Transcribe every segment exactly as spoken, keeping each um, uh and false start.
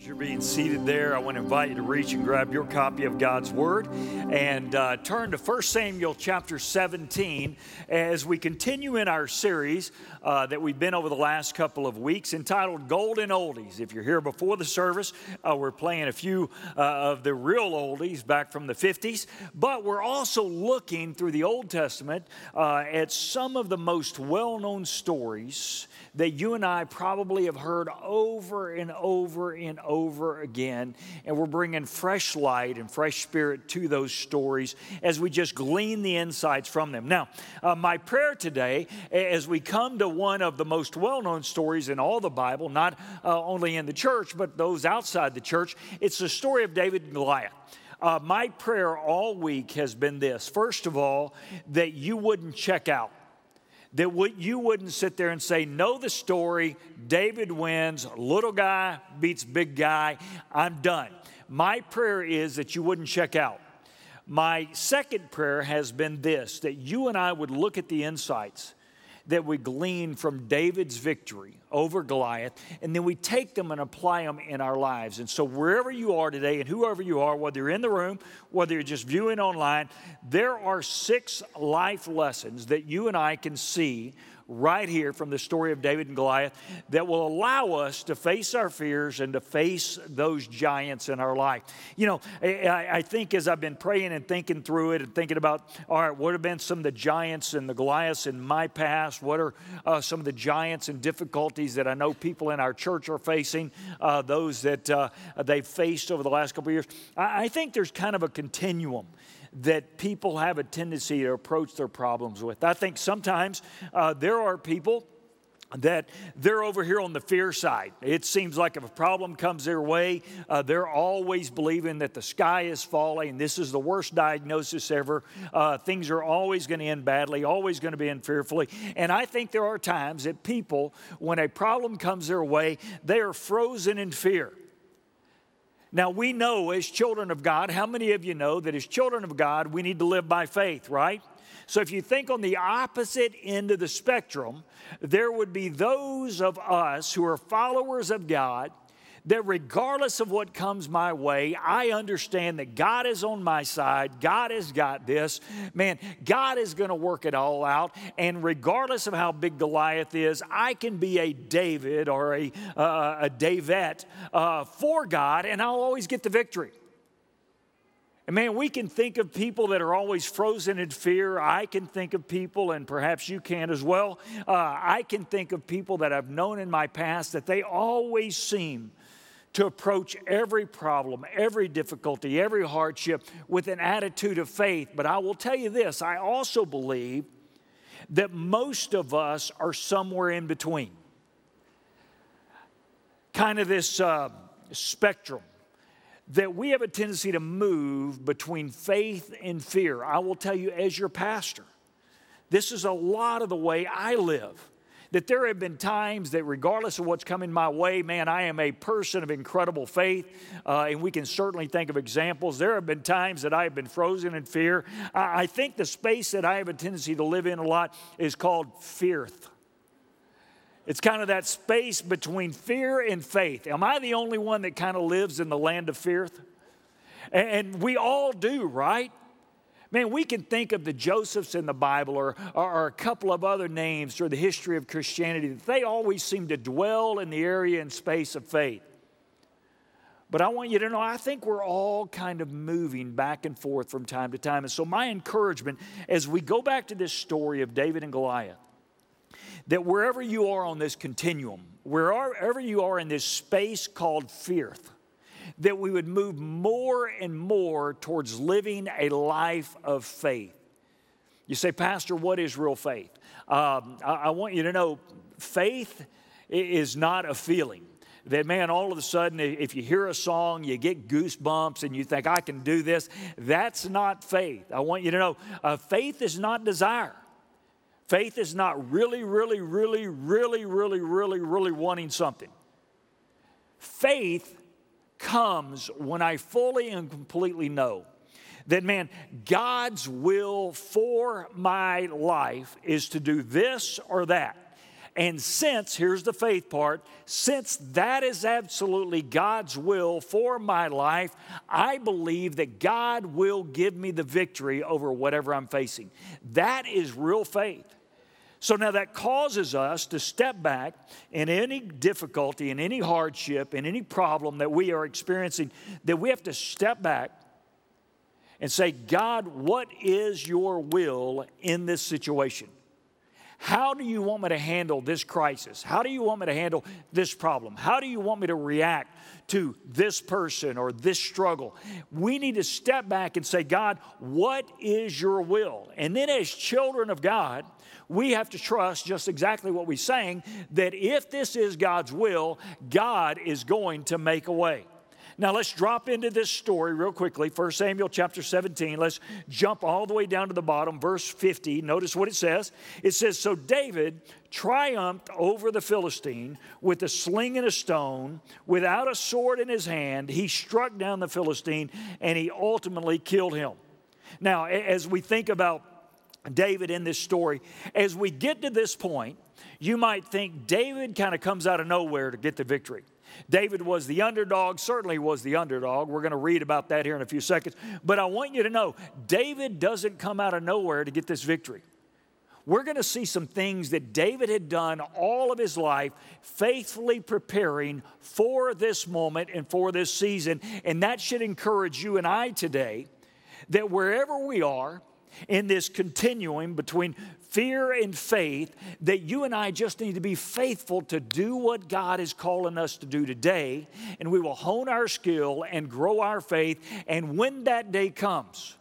You're being seated there. I want to invite you to reach and grab your copy of God's Word and uh, turn to First Samuel chapter seventeen as we continue in our series uh, that we've been over the last couple of weeks entitled Golden Oldies. If you're here before the service, uh, we're playing a few uh, of the real oldies back from the fifties, but we're also looking through the Old Testament uh, at some of the most well-known stories that you and I probably have heard over and over and over again, and we're bringing fresh light and fresh spirit to those stories as we just glean the insights from them. Now, uh, my prayer today, as we come to one of the most well-known stories in all the Bible, not uh, only in the church, but those outside the church, it's the story of David and Goliath. Uh, my prayer all week has been this. First of all, that you wouldn't check out. That what you wouldn't sit there and say, know the story, David wins, little guy beats big guy, I'm done. My prayer is that you wouldn't check out. My second prayer has been this, that you and I would look at the insights that we glean from David's victory over Goliath, and then we take them and apply them in our lives. And so wherever you are today and whoever you are, whether you're in the room, whether you're just viewing online, there are six life lessons that you and I can see right here from the story of David and Goliath that will allow us to face our fears and to face those giants in our life. You know, I, I think as I've been praying and thinking through it and thinking about, all right, what have been some of the giants and the Goliaths in my past? What are uh, some of the giants and difficulties that I know people in our church are facing, uh, those that uh, they've faced over the last couple of years? I, I think there's kind of a continuum that people have a tendency to approach their problems with. I think sometimes uh, there are people that they're over here on the fear side. It seems like if a problem comes their way, uh, they're always believing that the sky is falling. This is the worst diagnosis ever. Uh, things are always going to end badly, always going to be end fearfully. And I think there are times that people, when a problem comes their way, they are frozen in fear. Now, we know as children of God, how many of you know that as children of God, we need to live by faith, right? So if you think on the opposite end of the spectrum, there would be those of us who are followers of God that regardless of what comes my way, I understand that God is on my side. God has got this. Man, God is going to work it all out. And regardless of how big Goliath is, I can be a David or a, uh, a Davette uh, for God, and I'll always get the victory. And man, we can think of people that are always frozen in fear. I can think of people, and perhaps you can as well. Uh, I can think of people that I've known in my past that they always seem to approach every problem, every difficulty, every hardship with an attitude of faith. But I will tell you this, I also believe that most of us are somewhere in between. Kind of this uh, spectrum that we have a tendency to move between faith and fear. I will tell you as your pastor, this is a lot of the way I live. That there have been times that regardless of what's coming my way, man, I am a person of incredible faith, uh, and we can certainly think of examples. There have been times that I have been frozen in fear. I, I think the space that I have a tendency to live in a lot is called fearth. It's kind of that space between fear and faith. Am I the only one that kind of lives in the land of fearth? And, and we all do, right? Man, we can think of the Josephs in the Bible or, or, or a couple of other names through the history of Christianity that they always seem to dwell in the area and space of faith. But I want you to know, I think we're all kind of moving back and forth from time to time. And so my encouragement as we go back to this story of David and Goliath, that wherever you are on this continuum, wherever you are in this space called fearth, that we would move more and more towards living a life of faith. You say, Pastor, what is real faith? Um, I, I want you to know, faith is not a feeling. That, man, all of a sudden, if you hear a song, you get goosebumps and you think, I can do this. That's not faith. I want you to know, uh, faith is not desire. Faith is not really, really, really, really, really, really, really wanting something. Faith comes when I fully and completely know that, man, God's will for my life is to do this or that. And since, here's the faith part, since that is absolutely God's will for my life, I believe that God will give me the victory over whatever I'm facing. That is real faith. So now that causes us to step back in any difficulty, in any hardship, in any problem that we are experiencing, that we have to step back and say, God, what is your will in this situation? How do you want me to handle this crisis? How do you want me to handle this problem? How do you want me to react to this person or this struggle? We need to step back and say, God, what is your will? And then as children of God, we have to trust just exactly what we're saying, that if this is God's will, God is going to make a way. Now let's drop into this story real quickly. First Samuel chapter seventeen. Let's jump all the way down to the bottom, verse fifty. Notice what it says. It says, so David triumphed over the Philistine with a sling and a stone, without a sword in his hand. He struck down the Philistine and he ultimately killed him. Now, as we think about David in this story, as we get to this point, you might think David kind of comes out of nowhere to get the victory. David was the underdog, certainly was the underdog. We're going to read about that here in a few seconds. But I want you to know, David doesn't come out of nowhere to get this victory. We're going to see some things that David had done all of his life, faithfully preparing for this moment and for this season. And that should encourage you and I today, that wherever we are, in this continuum between fear and faith, that you and I just need to be faithful to do what God is calling us to do today, and we will hone our skill and grow our faith. And when that day comes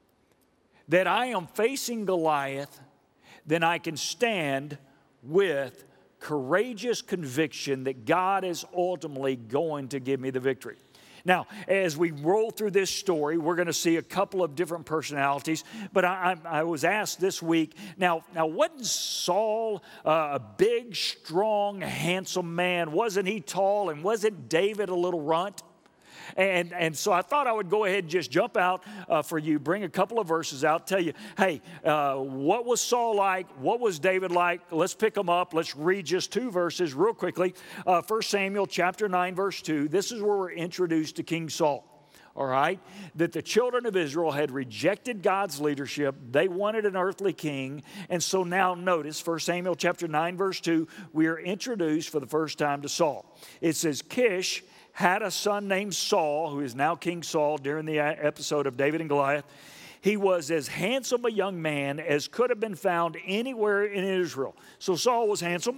that I am facing Goliath, then I can stand with courageous conviction that God is ultimately going to give me the victory. Now, as we roll through this story, we're going to see a couple of different personalities. But I, I, I was asked this week, now, now wasn't Saul uh, a big, strong, handsome man? Wasn't he tall? And wasn't David a little runt? And, and so I thought I would go ahead and just jump out uh, for you, bring a couple of verses out, tell you, hey, uh, what was Saul like? What was David like? Let's pick them up. Let's read just two verses real quickly. Uh, First Samuel chapter nine, verse two. This is where we're introduced to King Saul. All right, that the children of Israel had rejected God's leadership. They wanted an earthly king. And so now notice, First Samuel chapter nine, verse two, we are introduced for the first time to Saul. It says, Kish had a son named Saul, who is now King Saul, during the episode of David and Goliath. He was as handsome a young man as could have been found anywhere in Israel. So Saul was handsome,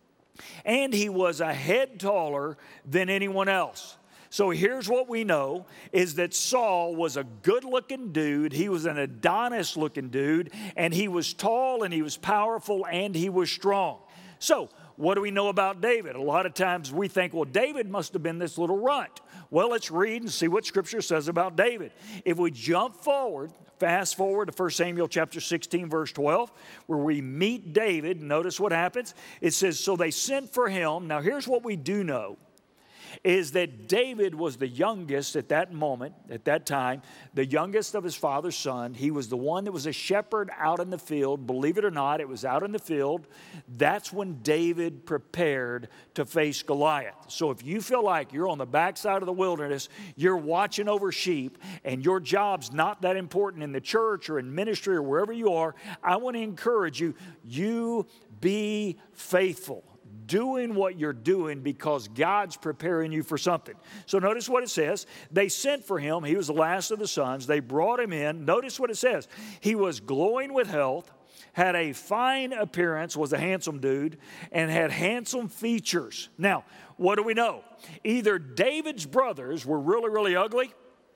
and he was a head taller than anyone else. So here's what we know, is that Saul was a good-looking dude. He was an Adonis-looking dude, and he was tall, and he was powerful, and he was strong. So what do we know about David? A lot of times we think, well, David must have been this little runt. Well, let's read and see what Scripture says about David. If we jump forward, fast forward to First Samuel chapter sixteen, verse twelve, where we meet David, notice what happens. It says, so they sent for him. Now, here's what we do know, is that David was the youngest at that moment, at that time, the youngest of his father's son. He was the one that was a shepherd out in the field. Believe it or not, it was out in the field. That's when David prepared to face Goliath. So if you feel like you're on the backside of the wilderness, you're watching over sheep, and your job's not that important in the church or in ministry or wherever you are, I want to encourage you, you be faithful, doing what you're doing, because God's preparing you for something. So notice what it says. They sent for him. He was the last of the sons. They brought him in. Notice what it says. He was glowing with health, had a fine appearance, was a handsome dude, and had handsome features. Now, what do we know? Either David's brothers were really, really ugly,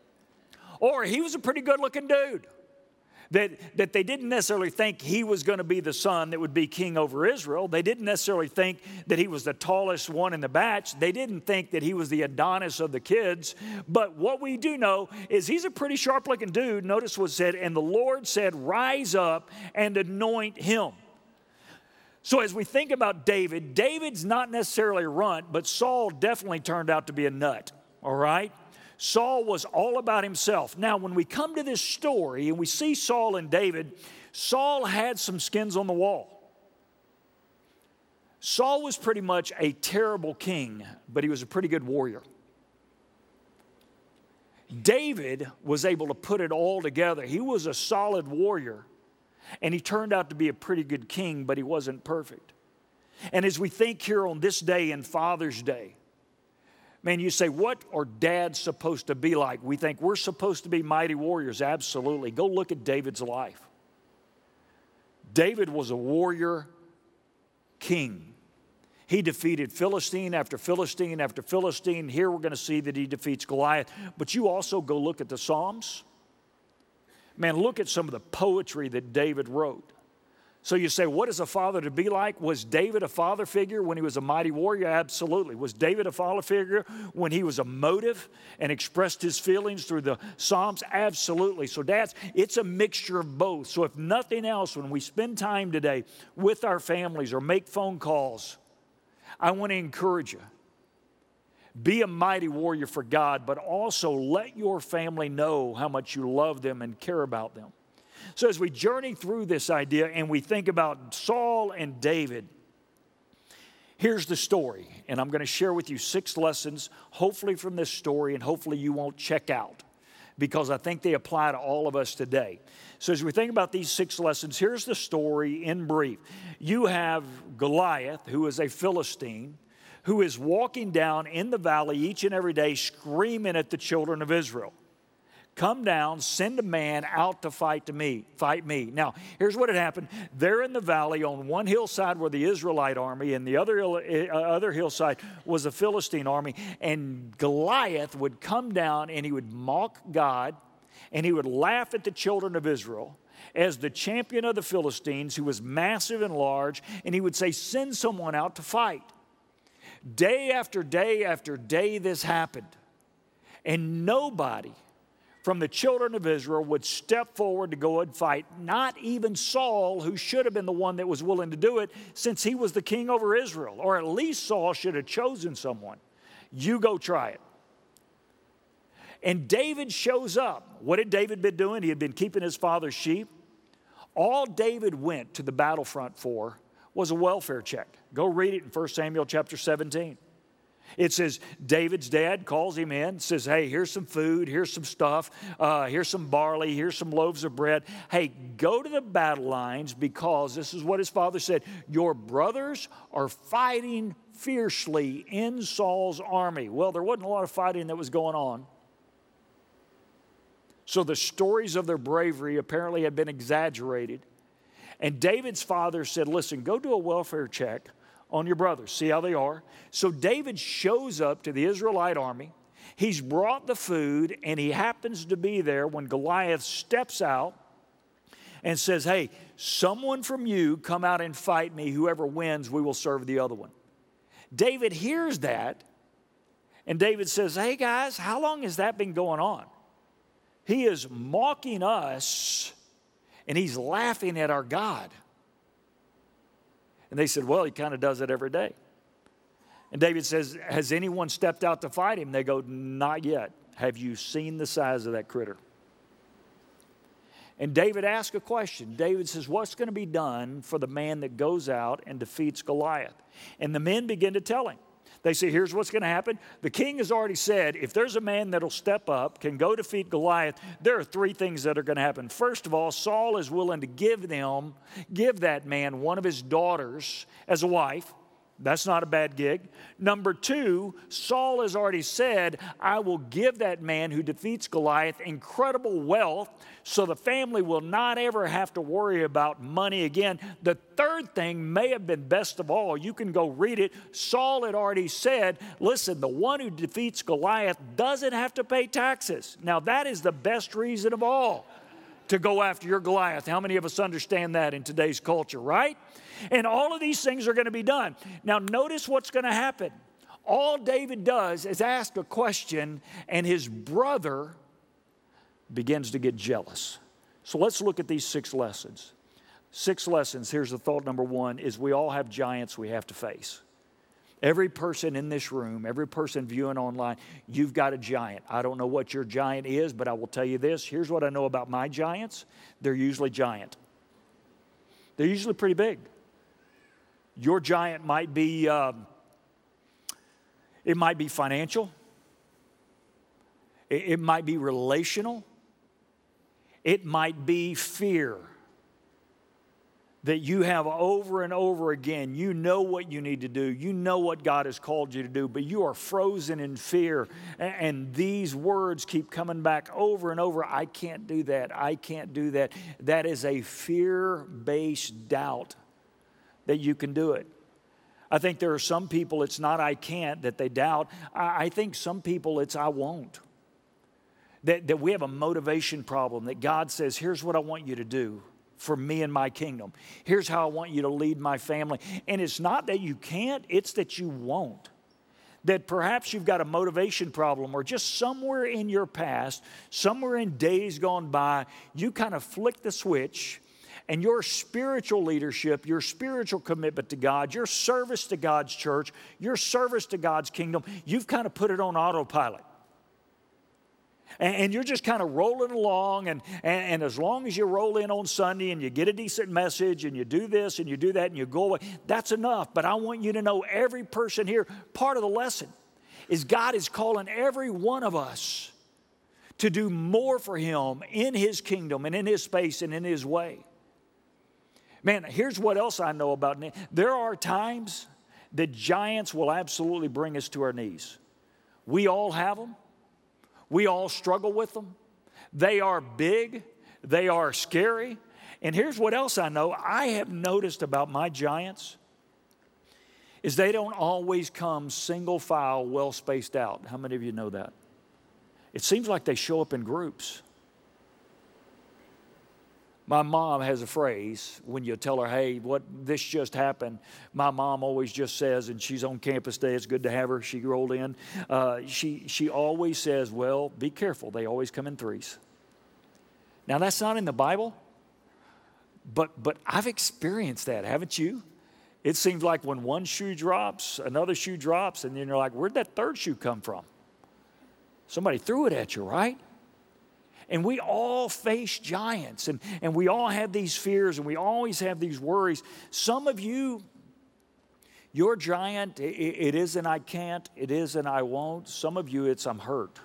or he was a pretty good-looking dude. That, that they didn't necessarily think he was going to be the son that would be king over Israel. They didn't necessarily think that he was the tallest one in the batch. They didn't think that he was the Adonis of the kids. But what we do know is he's a pretty sharp-looking dude. Notice what it said, and the Lord said, rise up and anoint him. So as we think about David, David's not necessarily a runt, but Saul definitely turned out to be a nut, all right? Saul was all about himself. Now, when we come to this story and we see Saul and David, Saul had some skins on the wall. Saul was pretty much a terrible king, but he was a pretty good warrior. David was able to put it all together. He was a solid warrior, and he turned out to be a pretty good king, but he wasn't perfect. And as we think here on this day and Father's Day, man, you say, what are dads supposed to be like? We think we're supposed to be mighty warriors. Absolutely. Go look at David's life. David was a warrior king. He defeated Philistine after Philistine after Philistine. Here we're going to see that he defeats Goliath. But you also go look at the Psalms. Man, look at some of the poetry that David wrote. So you say, what is a father to be like? Was David a father figure when he was a mighty warrior? Absolutely. Was David a father figure when he was emotive and expressed his feelings through the Psalms? Absolutely. So dads, it's a mixture of both. So if nothing else, when we spend time today with our families or make phone calls, I want to encourage you. Be a mighty warrior for God, but also let your family know how much you love them and care about them. So as we journey through this idea and we think about Saul and David, here's the story. And I'm going to share with you six lessons, hopefully from this story, and hopefully you won't check out, because I think they apply to all of us today. So as we think about these six lessons, here's the story in brief. You have Goliath, who is a Philistine, who is walking down in the valley each and every day screaming at the children of Israel. Come down, send a man out to fight to me, fight me. Now, here's what had happened. They're in the valley on one hillside were the Israelite army, and the other, uh, other hillside was the Philistine army. And Goliath would come down and he would mock God, and he would laugh at the children of Israel as the champion of the Philistines, who was massive and large, and he would say, send someone out to fight. Day after day after day this happened, and nobody from the children of Israel would step forward to go and fight. Not even Saul, who should have been the one that was willing to do it, since he was the king over Israel. Or at least Saul should have chosen someone. You go try it. And David shows up. What had David been doing? He had been keeping his father's sheep. All David went to the battlefront for was a welfare check. Go read it in First Samuel chapter seventeen. It says David's dad calls him in, says, hey, here's some food, here's some stuff, uh, here's some barley, here's some loaves of bread. Hey, go to the battle lines, because this is what his father said, your brothers are fighting fiercely in Saul's army. Well, there wasn't a lot of fighting that was going on. So the stories of their bravery apparently had been exaggerated. And David's father said, listen, go do a welfare check on your brothers, see how they are. So David shows up to the Israelite army. He's brought the food, and he happens to be there when Goliath steps out and says, hey, someone from you come out and fight me. Whoever wins, we will serve the other one. David hears that, and David says, hey guys, how long has that been going on? He is mocking us, and he's laughing at our God. And they said, well, he kind of does it every day. And David says, has anyone stepped out to fight him? They go, not yet. Have you seen the size of that critter? And David asks a question. David says, what's going to be done for the man that goes out and defeats Goliath? And the men begin to tell him. They say, here's what's going to happen. The king has already said, if there's a man that'll step up, can go defeat Goliath, there are three things that are going to happen. First of all, Saul is willing to give them, give that man one of his daughters as a wife. That's not a bad gig. Number two, Saul has already said, I will give that man who defeats Goliath incredible wealth, so the family will not ever have to worry about money again. The third thing may have been best of all. You can go read it. Saul had already said, listen, the one who defeats Goliath doesn't have to pay taxes. Now, that is the best reason of all to go after your Goliath. How many of us understand that in today's culture, right? And all of these things are going to be done. Now, notice what's going to happen. All David does is ask a question, and his brother begins to get jealous. So let's look at these six lessons. Six lessons. Here's the thought number one, is we all have giants we have to face. Every person in this room, every person viewing online, you've got a giant. I don't know what your giant is, but I will tell you this. Here's what I know about my giants. They're usually giant. They're usually pretty big. Your giant might be, uh, it might be financial. It, it might be relational. It might be fear that you have over and over again. You know what you need to do. You know what God has called you to do, but you are frozen in fear. And these words keep coming back over and over. I can't do that. I can't do that. That is a fear-based doubt that you can do it. I think there are some people, it's not I can't that they doubt. I think some people it's I won't. That, that we have a motivation problem, that God says, here's what I want you to do for me and my kingdom. Here's how I want you to lead my family. And it's not that you can't, it's that you won't. That perhaps you've got a motivation problem, or just somewhere in your past, somewhere in days gone by, you kind of flick the switch, and your spiritual leadership, your spiritual commitment to God, your service to God's church, your service to God's kingdom, you've kind of put it on autopilot. And you're just kind of rolling along, and, and, and as long as you roll in on Sunday and you get a decent message and you do this and you do that and you go away, that's enough. But I want you to know, every person here, part of the lesson is God is calling every one of us to do more for Him in His kingdom and in His space and in His way. Man, here's what else I know about it. There are times that giants will absolutely bring us to our knees. We all have them. We all struggle with them. They are big. They are scary. And here's what else I know. I have noticed about my giants is they don't always come single file, well spaced out. How many of you know that? It seems like they show up in groups. My mom has a phrase when you tell her, hey, what this just happened. My mom always just says, and she's on campus today, it's good to have her, she rolled in. Uh, she, she always says, well, be careful, they always come in threes. Now that's not in the Bible, but, but I've experienced that, haven't you? It seems like when one shoe drops, another shoe drops, and then you're like, where'd that third shoe come from? Somebody threw it at you, right? And we all face giants, and, and we all have these fears, and we always have these worries. Some of you, your giant, it, it isn't I can't, it isn't I won't. Some of you, it's I'm hurt.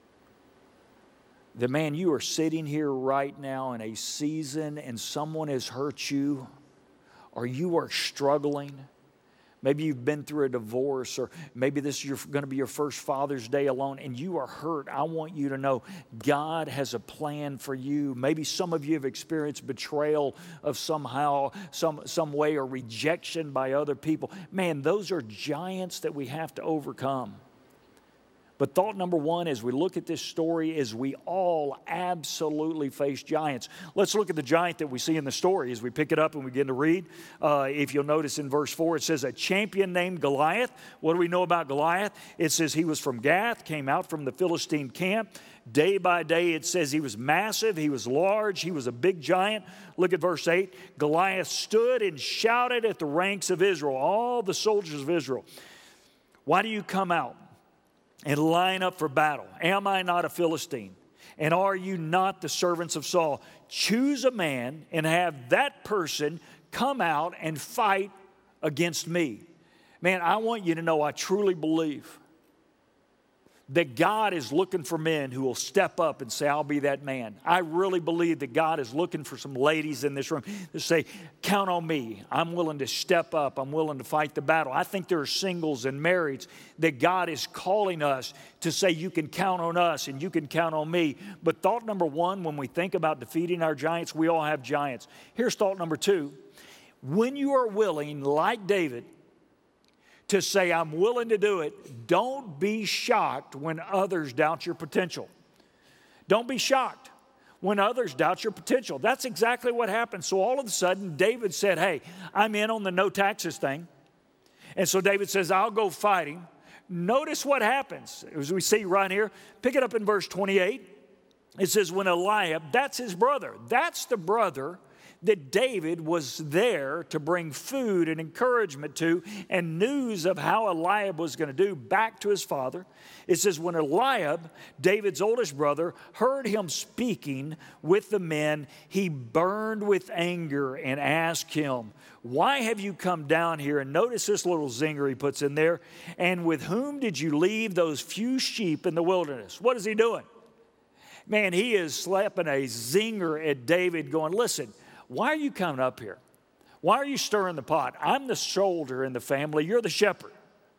The man, you are sitting here right now in a season, and someone has hurt you, or you are struggling. Maybe you've been through a divorce, or maybe this is going to be your first Father's Day alone, and you are hurt. I want you to know God has a plan for you. Maybe some of you have experienced betrayal of somehow, some, some way, or rejection by other people. Man, those are giants that we have to overcome. But thought number one as we look at this story is we all absolutely face giants. Let's look at the giant that we see in the story as we pick it up and we begin to read. Uh, if you'll notice in verse four, it says a champion named Goliath. What do we know about Goliath? It says he was from Gath, came out from the Philistine camp. Day by day it says he was massive, he was large, he was a big giant. Look at verse eight. Goliath stood and shouted at the ranks of Israel, all the soldiers of Israel. Why do you come out and line up for battle? Am I not a Philistine? And are you not the servants of Saul? Choose a man and have that person come out and fight against me. Man, I want you to know I truly believe that God is looking for men who will step up and say, I'll be that man. I really believe that God is looking for some ladies in this room to say, count on me. I'm willing to step up. I'm willing to fight the battle. I think there are singles and marrieds that God is calling us to say, you can count on us and you can count on me. But thought number one, when we think about defeating our giants, we all have giants. Here's thought number two. When you are willing, like David, to say, I'm willing to do it, don't be shocked when others doubt your potential. Don't be shocked when others doubt your potential. That's exactly what happened. So all of a sudden, David said, hey, I'm in on the no taxes thing. And so David says, I'll go fighting. Notice what happens. As we see right here, pick it up in verse twenty-eight. It says, when Eliab, that's his brother. That's the brother that David was there to bring food and encouragement to and news of how Eliab was going to do back to his father. It says, when Eliab, David's oldest brother, heard him speaking with the men, he burned with anger and asked him, why have you come down here? And notice this little zinger he puts in there. And with whom did you leave those few sheep in the wilderness? What is he doing? Man, he is slapping a zinger at David going, listen, why are you coming up here? Why are you stirring the pot? I'm the shoulder in the family. You're the shepherd.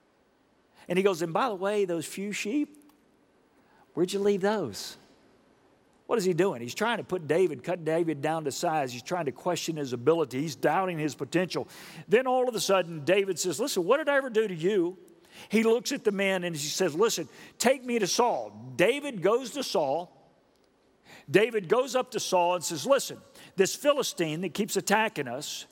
And he goes, and by the way, those few sheep, where'd you leave those? What is he doing? He's trying to put David, cut David down to size. He's trying to question his ability. He's doubting his potential. Then all of a sudden, David says, listen, what did I ever do to you? He looks at the men and he says, listen, take me to Saul. David goes to Saul. David goes up to Saul and says, listen, this Philistine that keeps attacking us,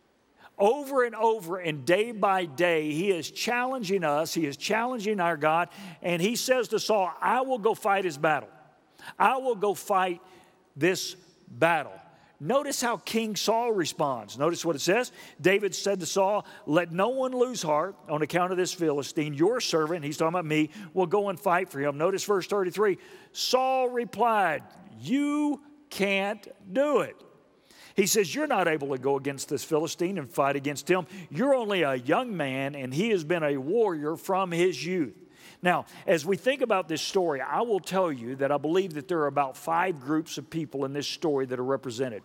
over and over and day by day, he is challenging us. He is challenging our God. And he says to Saul, I will go fight his battle. I will go fight this battle. Notice how King Saul responds. Notice what it says. David said to Saul, let no one lose heart on account of this Philistine. Your servant, he's talking about me, will go and fight for him. Notice verse thirty-three. Saul replied, you can't do it. He says, you're not able to go against this Philistine and fight against him. You're only a young man, and he has been a warrior from his youth. Now, as we think about this story, I will tell you that I believe that there are about five groups of people in this story that are represented.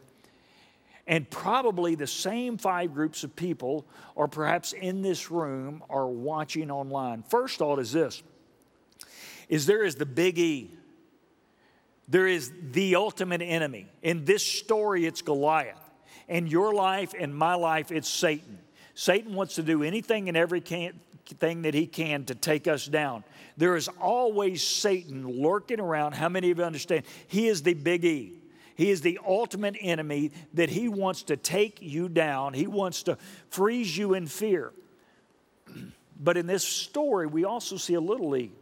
And probably the same five groups of people are perhaps in this room or watching online. First thought is this, is there is the big E. There is the ultimate enemy. In this story, it's Goliath. In your life, in my life, it's Satan. Satan wants to do anything and everything that he can to take us down. There is always Satan lurking around. How many of you understand? He is the big E. He is the ultimate enemy that he wants to take you down. He wants to freeze you in fear. But in this story, we also see a little E.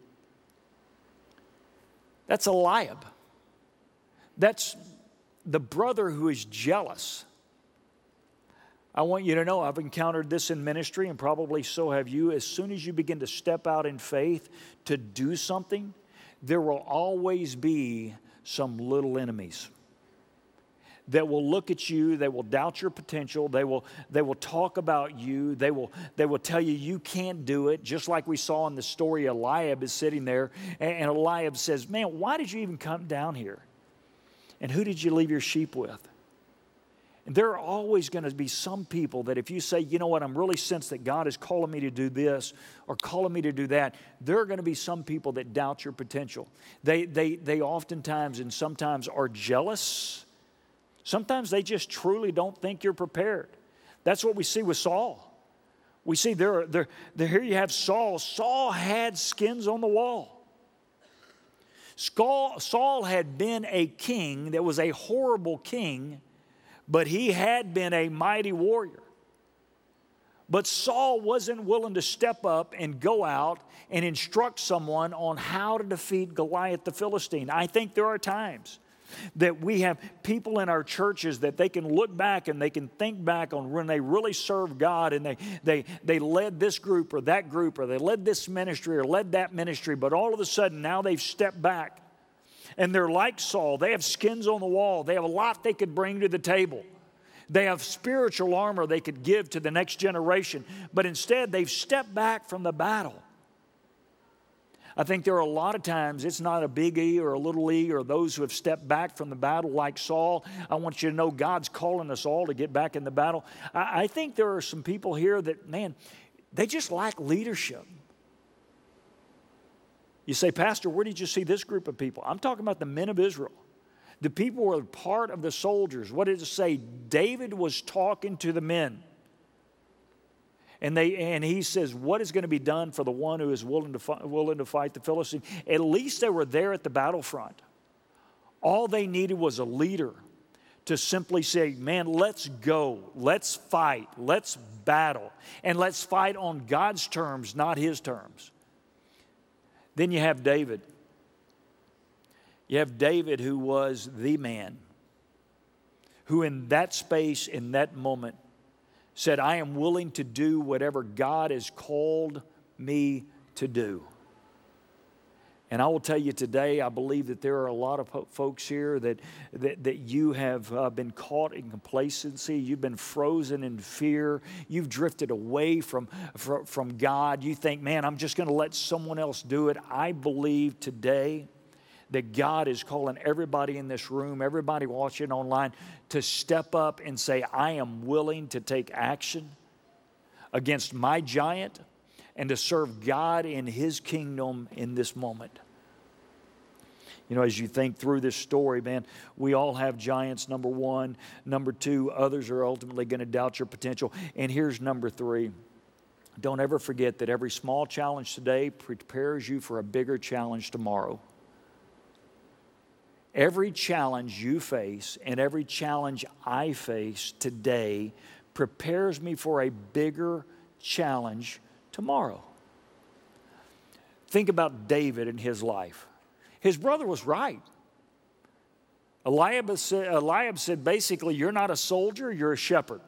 That's Eliab. That's the brother who is jealous. I want you to know I've encountered this in ministry, and probably so have you. As soon as you begin to step out in faith to do something, there will always be some little enemies that will look at you, they will doubt your potential, they will, they will talk about you, they will, they will tell you you can't do it, just like we saw in the story. Eliab is sitting there, and, and Eliab says, man, why did you even come down here? And who did you leave your sheep with? And there are always going to be some people that if you say, you know what, I'm really sensed that God is calling me to do this or calling me to do that, there are going to be some people that doubt your potential. They, they, they oftentimes and sometimes are jealous. Sometimes they just truly don't think you're prepared. That's what we see with Saul. We see there, there, there here you have Saul. Saul had skins on the wall. Saul had been a king that was a horrible king, but he had been a mighty warrior. But Saul wasn't willing to step up and go out and instruct someone on how to defeat Goliath the Philistine. I think there are times that we have people in our churches that they can look back and they can think back on when they really served God and they, they, they led this group or that group or they led this ministry or led that ministry, but all of a sudden now they've stepped back and they're like Saul. They have skins on the wall. They have a lot they could bring to the table. They have spiritual armor they could give to the next generation, but instead they've stepped back from the battle. I think there are a lot of times it's not a big E or a little E or those who have stepped back from the battle like Saul. I want you to know God's calling us all to get back in the battle. I, I think there are some people here that, man, they just lack leadership. You say, Pastor, where did you see this group of people? I'm talking about the men of Israel. The people were part of the soldiers. What did it say? David was talking to the men. And they and he says, what is going to be done for the one who is willing to fight, willing to fight the Philistine? At least they were there at the battlefront. All they needed was a leader to simply say, man, let's go. Let's fight. Let's battle. And let's fight on God's terms, not his terms. Then you have David. You have David, who was the man, who in that space, in that moment, said, I am willing to do whatever God has called me to do. And I will tell you today, I believe that there are a lot of folks here that, that, that you have uh, been caught in complacency. You've been frozen in fear. You've drifted away from, from, from God. You think, man, I'm just going to let someone else do it. I believe today that God is calling everybody in this room, everybody watching online, to step up and say, I am willing to take action against my giant and to serve God in His kingdom in this moment. You know, as you think through this story, man, we all have giants, number one. Number two, others are ultimately going to doubt your potential. And here's number three. Don't ever forget that every small challenge today prepares you for a bigger challenge tomorrow. Every challenge you face and every challenge I face today prepares me for a bigger challenge tomorrow. Think about David and his life. His brother was right. Eliab said, Eliab said basically, you're not a soldier, you're a shepherd.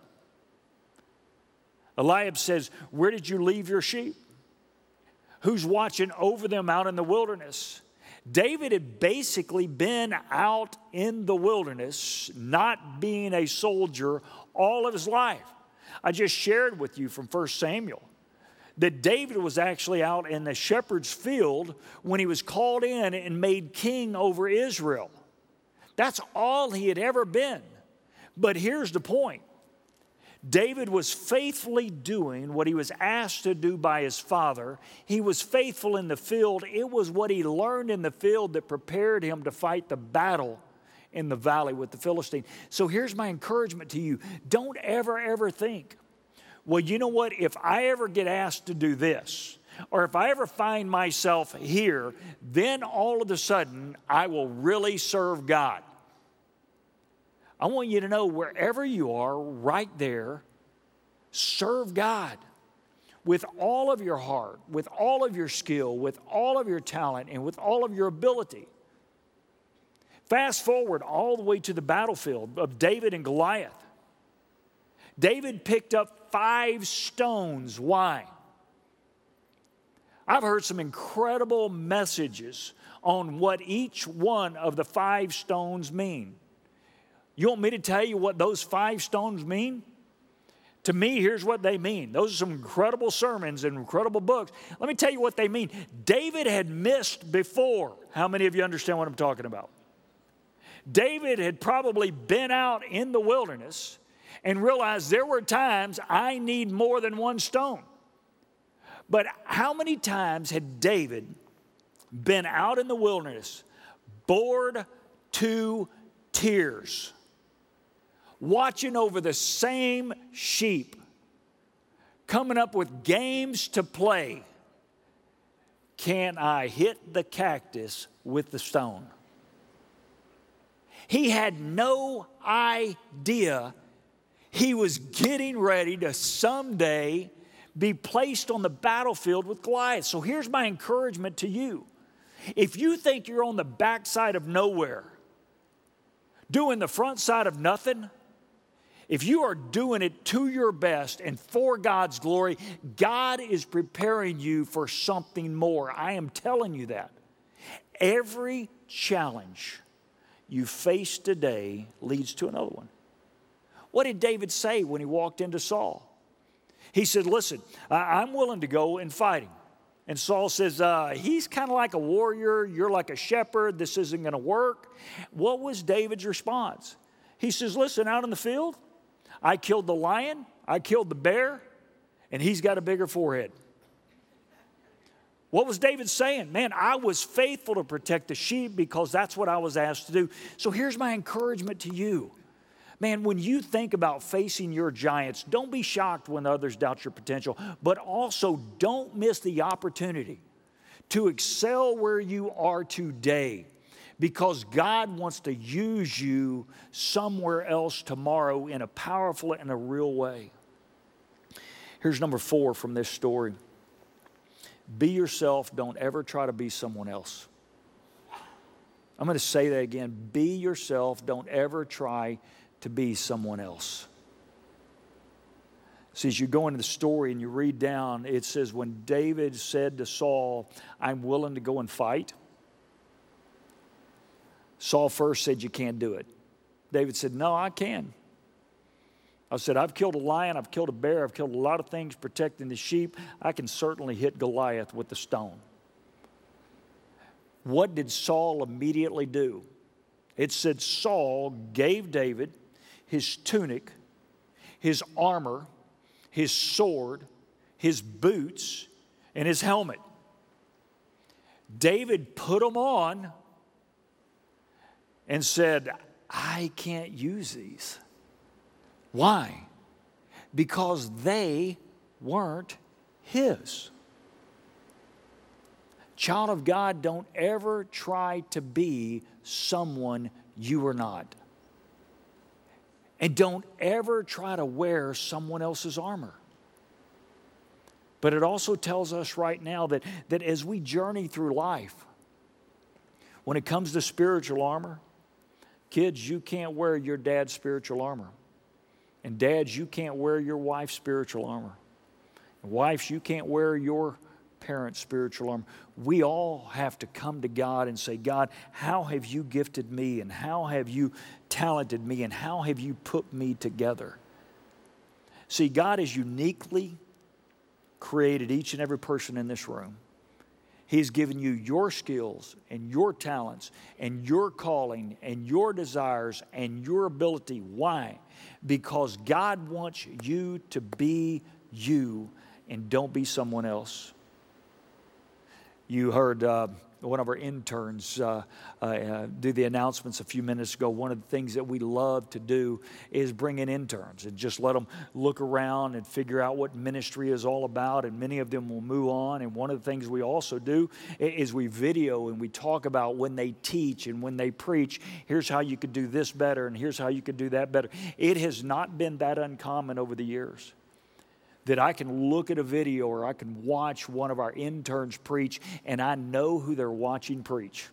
Eliab says, where did you leave your sheep? Who's watching over them out in the wilderness? David had basically been out in the wilderness, not being a soldier all of his life. I just shared with you from First Samuel that David was actually out in the shepherd's field when he was called in and made king over Israel. That's all he had ever been. But here's the point. David was faithfully doing what he was asked to do by his father. He was faithful in the field. It was what he learned in the field that prepared him to fight the battle in the valley with the Philistine. So here's my encouragement to you. Don't ever, ever think, well, you know what? If I ever get asked to do this, or if I ever find myself here, then all of a sudden I will really serve God. I want you to know wherever you are, right there, serve God with all of your heart, with all of your skill, with all of your talent, and with all of your ability. Fast forward all the way to the battlefield of David and Goliath. David picked up five stones. Why? I've heard some incredible messages on what each one of the five stones mean. You want me to tell you what those five stones mean? To me, here's what they mean. Those are some incredible sermons and incredible books. Let me tell you what they mean. David had missed before. How many of you understand what I'm talking about? David had probably been out in the wilderness and realized there were times I need more than one stone. But how many times had David been out in the wilderness, bored to tears, watching over the same sheep, coming up with games to play? Can I hit the cactus with the stone? He had no idea he was getting ready to someday be placed on the battlefield with Goliath. So here's my encouragement to you. If you think you're on the backside of nowhere, doing the front side of nothing, if you are doing it to your best and for God's glory, God is preparing you for something more. I am telling you that. Every challenge you face today leads to another one. What did David say when he walked into Saul? He said, listen, I'm willing to go and fight him. And Saul says, uh, he's kind of like a warrior. You're like a shepherd. This isn't going to work. What was David's response? He says, listen, out in the field, I killed the lion, I killed the bear, and he's got a bigger forehead. What was David saying? Man, I was faithful to protect the sheep because that's what I was asked to do. So here's my encouragement to you. Man, when you think about facing your giants, don't be shocked when others doubt your potential, but also don't miss the opportunity to excel where you are today, because God wants to use you somewhere else tomorrow in a powerful and a real way. Here's number four from this story. Be yourself. Don't ever try to be someone else. I'm going to say that again. Be yourself. Don't ever try to be someone else. See, as you go into the story and you read down, it says when David said to Saul, I'm willing to go and fight, Saul first said, you can't do it. David said, no, I can. I said, I've killed a lion, I've killed a bear, I've killed a lot of things protecting the sheep. I can certainly hit Goliath with the stone. What did Saul immediately do? It said Saul gave David his tunic, his armor, his sword, his boots, and his helmet. David put them on and said, I can't use these. Why? Because they weren't his. Child of God, don't ever try to be someone you are not. And don't ever try to wear someone else's armor. But it also tells us right now that, that as we journey through life, when it comes to spiritual armor, kids, you can't wear your dad's spiritual armor. And dads, you can't wear your wife's spiritual armor. And wives, you can't wear your parents' spiritual armor. We all have to come to God and say, God, how have you gifted me, and how have you talented me, and how have you put me together? See, God has uniquely created each and every person in this room. He's given you your skills and your talents and your calling and your desires and your ability. Why? Because God wants you to be you and don't be someone else. You heard uh, one of our interns uh, uh, do the announcements a few minutes ago. One of the things that we love to do is bring in interns and just let them look around and figure out what ministry is all about, and many of them will move on. And one of the things we also do is we video and we talk about when they teach and when they preach, here's how you could do this better and here's how you could do that better. It has not been that uncommon over the years that I can look at a video or I can watch one of our interns preach and I know who they're watching preach.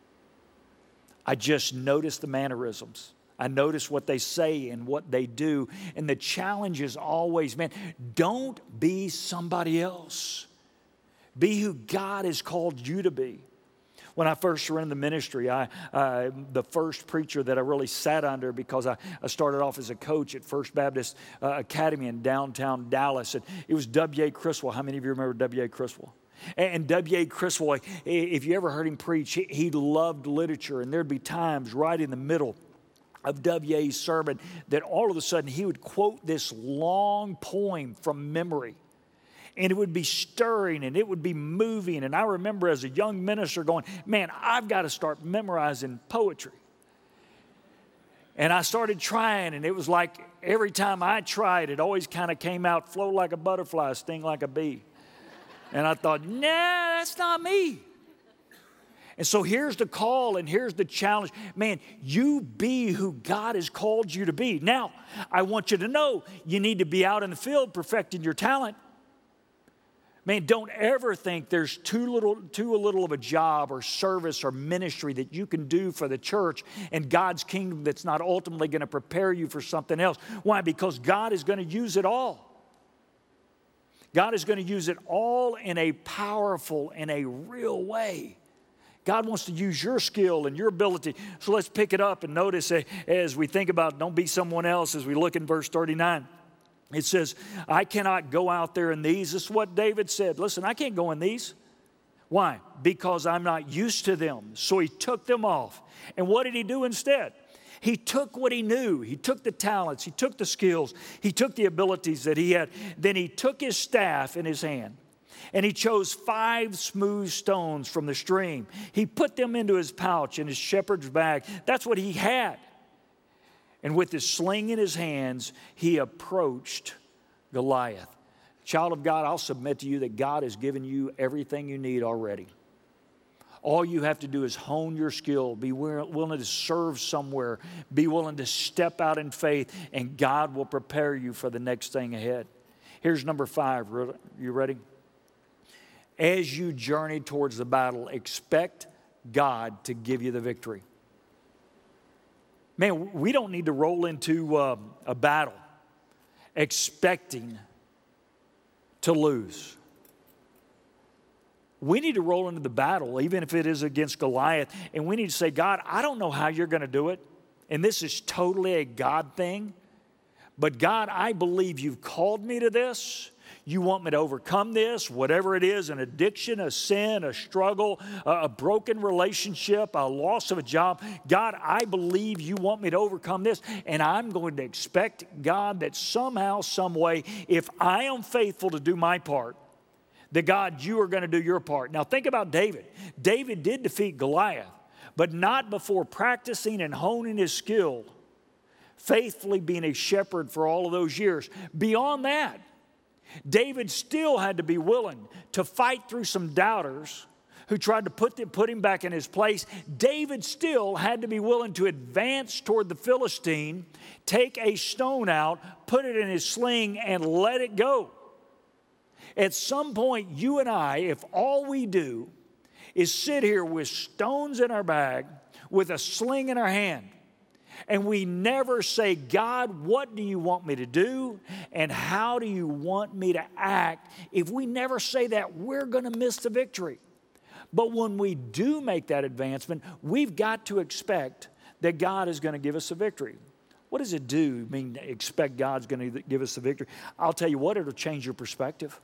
I just notice the mannerisms. I notice what they say and what they do. And the challenge is always, man, don't be somebody else. Be who God has called you to be. When I first surrendered the ministry, I, uh, the first preacher that I really sat under, because I, I started off as a coach at First Baptist uh, Academy in downtown Dallas. And it was W A Criswell. How many of you remember W A Criswell? And, and W A Criswell, if you ever heard him preach, he, he loved literature. And there'd be times right in the middle of W A's sermon that all of a sudden he would quote this long poem from memory. And it would be stirring and it would be moving. And I remember as a young minister going, man, I've got to start memorizing poetry. And I started trying, and it was like every time I tried, it always kind of came out, flow like a butterfly, sting like a bee. And I thought, nah, that's not me. And so here's the call and here's the challenge. Man, you be who God has called you to be. Now, I want you to know you need to be out in the field perfecting your talent. Man, don't ever think there's too little, too little of a job or service or ministry that you can do for the church and God's kingdom that's not ultimately going to prepare you for something else. Why? Because God is going to use it all. God is going to use it all in a powerful and a real way. God wants to use your skill and your ability. So let's pick it up and notice as we think about don't be someone else, as we look in verse thirty-nine. It says, I cannot go out there in these. This is what David said. Listen, I can't go in these. Why? Because I'm not used to them. So he took them off. And what did he do instead? He took what he knew. He took the talents. He took the skills. He took the abilities that he had. Then he took his staff in his hand. And he chose five smooth stones from the stream. He put them into his pouch in his shepherd's bag. That's what he had. And with his sling in his hands, he approached Goliath. Child of God, I'll submit to you that God has given you everything you need already. All you have to do is hone your skill, be willing to serve somewhere, be willing to step out in faith, and God will prepare you for the next thing ahead. Here's number five. You ready? As you journey towards the battle, expect God to give you the victory. Man, we don't need to roll into uh, a battle expecting to lose. We need to roll into the battle, even if it is against Goliath, and we need to say, God, I don't know how you're going to do it, and this is totally a God thing, but God, I believe you've called me to this. You want me to overcome this, whatever it is, an addiction, a sin, a struggle, a broken relationship, a loss of a job. God, I believe you want me to overcome this, and I'm going to expect, God, that somehow, some way, if I am faithful to do my part, that God, you are going to do your part. Now think about David. David did defeat Goliath, but not before practicing and honing his skill, faithfully being a shepherd for all of those years. Beyond that, David still had to be willing to fight through some doubters who tried to put, them, put him back in his place. David still had to be willing to advance toward the Philistine, take a stone out, put it in his sling, and let it go. At some point, you and I, if all we do is sit here with stones in our bag, with a sling in our hand, and we never say, God, what do you want me to do? And how do you want me to act? If we never say that, we're going to miss the victory. But when we do make that advancement, we've got to expect that God is going to give us a victory. What does it do, mean expect God's going to give us the victory? I'll tell you what, it'll change your perspective.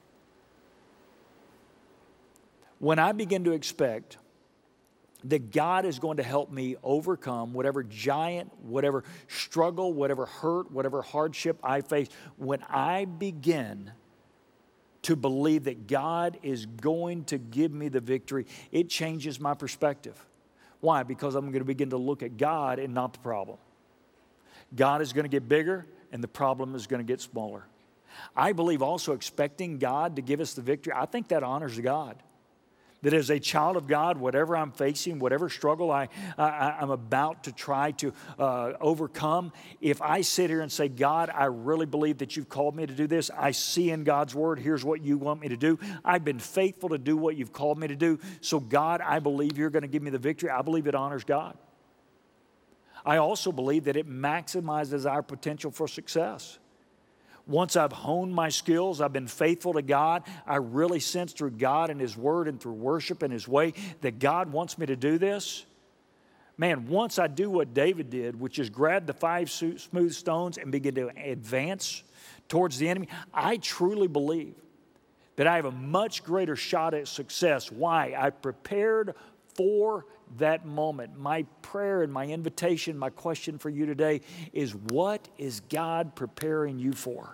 When I begin to expect that God is going to help me overcome whatever giant, whatever struggle, whatever hurt, whatever hardship I face, when I begin to believe that God is going to give me the victory, it changes my perspective. Why? Because I'm going to begin to look at God and not the problem. God is going to get bigger and the problem is going to get smaller. I believe also expecting God to give us the victory, I think that honors God. That as a child of God, whatever I'm facing, whatever struggle I, I, I'm about to try to uh, overcome, if I sit here and say, God, I really believe that you've called me to do this. I see in God's word, here's what you want me to do. I've been faithful to do what you've called me to do. So God, I believe you're going to give me the victory. I believe it honors God. I also believe that it maximizes our potential for success. Once I've honed my skills, I've been faithful to God, I really sense through God and His Word and through worship and His way that God wants me to do this. Man, once I do what David did, which is grab the five smooth stones and begin to advance towards the enemy, I truly believe that I have a much greater shot at success. Why? I prepared for that moment. My prayer and my invitation, my question for you today is, what is God preparing you for?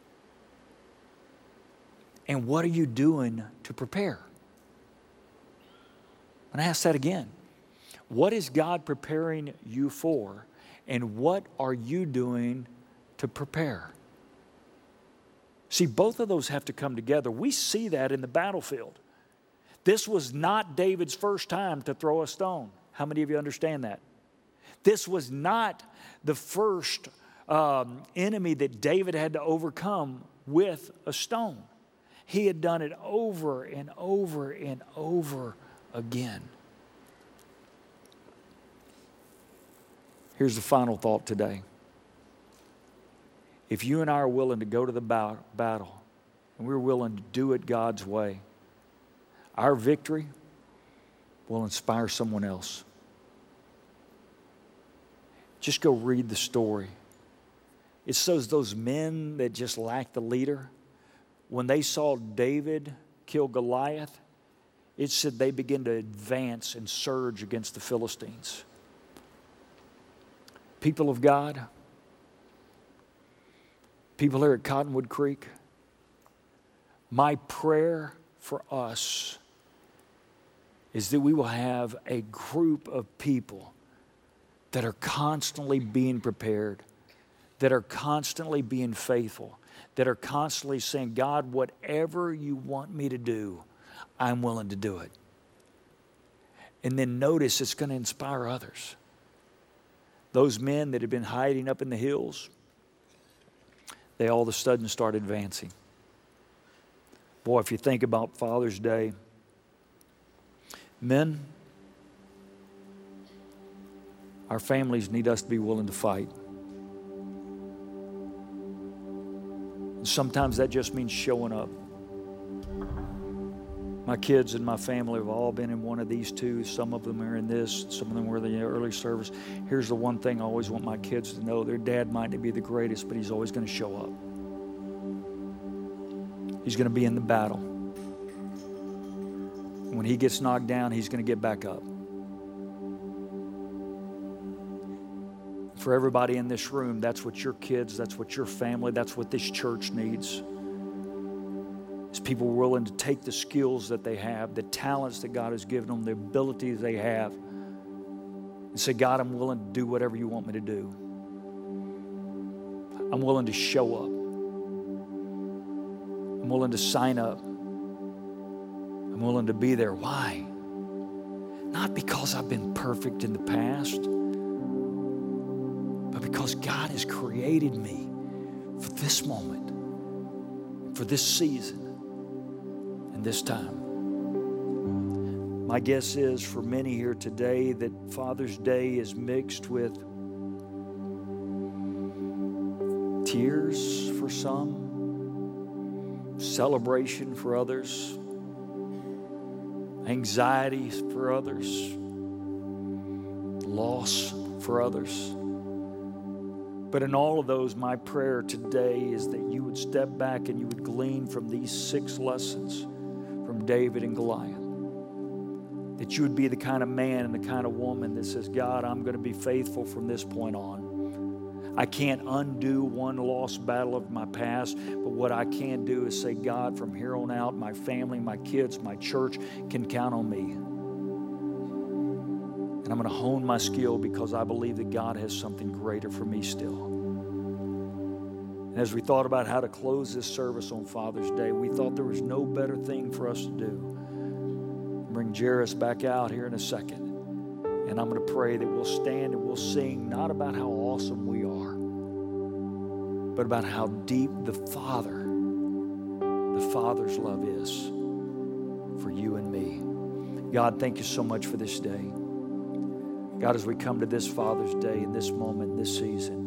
And what are you doing to prepare? And I ask that again. What is God preparing you for? And what are you doing to prepare? See, both of those have to come together. We see that in the battlefield. This was not David's first time to throw a stone. How many of you understand that? This was not the first um, enemy that David had to overcome with a stone. He had done it over and over and over again. Here's the final thought today. If you and I are willing to go to the battle, and we're willing to do it God's way, our victory will inspire someone else. Just go read the story. It shows those men that just lacked the leader. When they saw David kill Goliath, it said they began to advance and surge against the Philistines. People of God, people here at Cottonwood Creek, my prayer for us is that we will have a group of people that are constantly being prepared, that are constantly being faithful, that are constantly saying, God, whatever you want me to do, I'm willing to do it. And then notice it's going to inspire others. Those men that had been hiding up in the hills, they all of a sudden start advancing. Boy, if you think about Father's Day, men, Our families need us to be willing to fight. And sometimes that just means showing up. My kids and my family have all been in one of these two. Some of them are in this. Some of them were in the early service. Here's the one thing I always want my kids to know. Their dad might not be the greatest, but he's always going to show up. He's going to be in the battle. When he gets knocked down, he's going to get back up. For everybody in this room, that's what your kids, that's what your family, that's what this church needs. Is people willing to take the skills that they have, the talents that God has given them, the abilities they have, and say, God, I'm willing to do whatever you want me to do. I'm willing to show up. I'm willing to sign up. I'm willing to be there. Why? Not because I've been perfect in the past, but because God has created me for this moment, for this season, and this time. My guess is for many here today that Father's Day is mixed with tears for some, celebration for others, anxiety for others, loss for others. But in all of those, my prayer today is that you would step back and you would glean from these six lessons from David and Goliath. That you would be the kind of man and the kind of woman that says, God, I'm going to be faithful from this point on. I can't undo one lost battle of my past, but what I can do is say, God, from here on out, my family, my kids, my church can count on me. And I'm going to hone my skill because I believe that God has something greater for me still. And as we thought about how to close this service on Father's Day, we thought there was no better thing for us to do. Bring Jairus back out here in a second. And I'm going to pray that we'll stand and we'll sing not about how awesome we are, but about how deep the Father, the Father's love is for you and me. God, thank you so much for this day. God, as we come to this Father's Day in this moment, this season,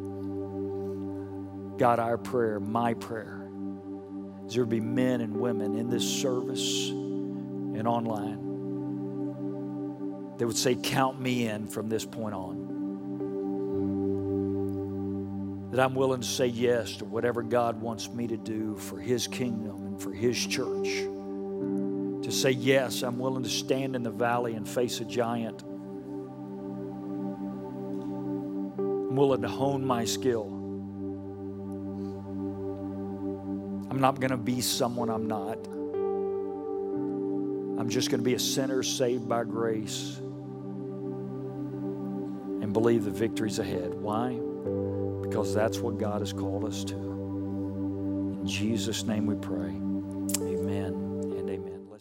God, our prayer, my prayer, is there be men and women in this service and online that would say, count me in from this point on. That I'm willing to say yes to whatever God wants me to do for His kingdom and for His church. To say yes, I'm willing to stand in the valley and face a giant. I'm willing to hone my skill. I'm not going to be someone I'm not. I'm just going to be a sinner saved by grace and believe the victory's ahead. Why? Because that's what God has called us to. In Jesus' name we pray.